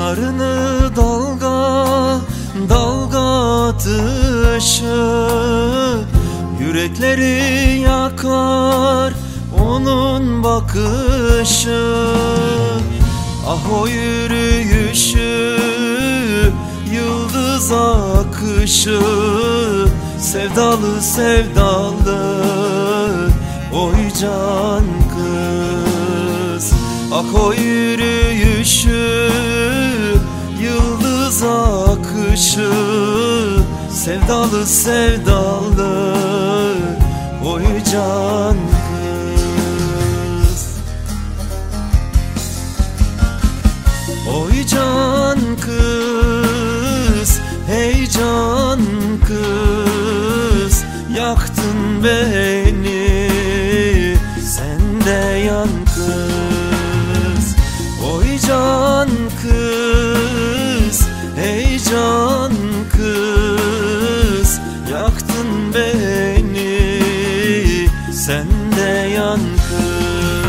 Kaşlarını dalga dalga atışı, yürekleri yakar onun bakışı. Ah o yürüyüşü, yıldız akışı, sevdalı sevdalı oy can kız. Ah o yürüyüşü, yıldız akışı, sevdalı sevdalı oy can kız. Oy can kız, hey can kız, yaktın beni, sen de yan kız. Oy can kız, hey can kız, yaktın beni, sen de yan kız.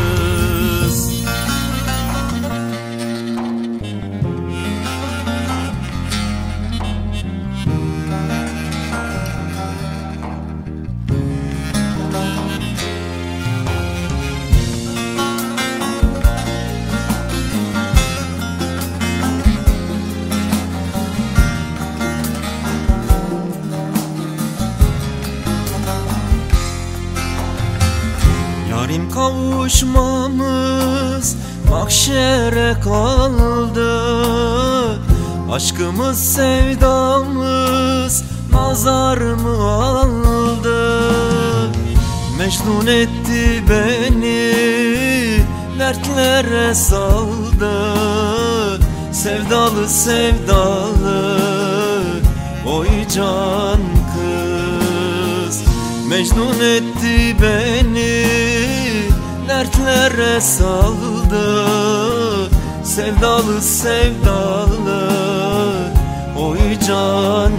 Yarim kavuşmamız mahşere kaldı, aşkımız sevdamız nazar mı aldı? Mecnun etti beni, dertlere saldı, sevdalı sevdalı oy can kız. Mecnun etti beni, dertlere saldı, sevdalı sevdalı oy can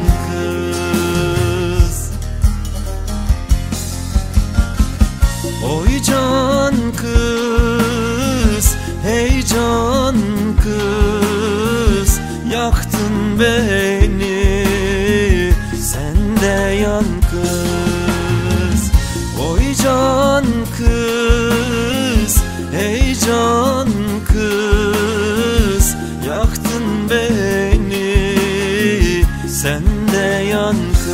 kız. Oy can kız, hey can kız, yaktın beni, sen de yan kız. Oy can kız, hey can kız, yaktın beni, sen de yan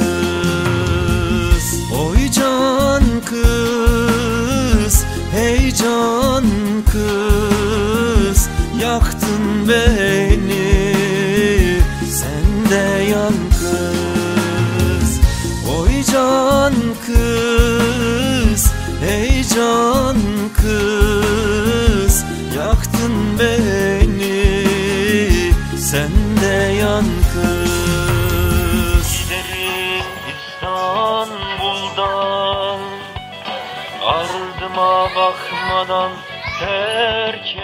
kız. Oy can kız, hey can kız, yaktın beni, sen de yan kız. Oy can kız, hey can kız, yaktın beni, sen de yan kız. Giderim İstanbul'dan, ardıma bakmadan terk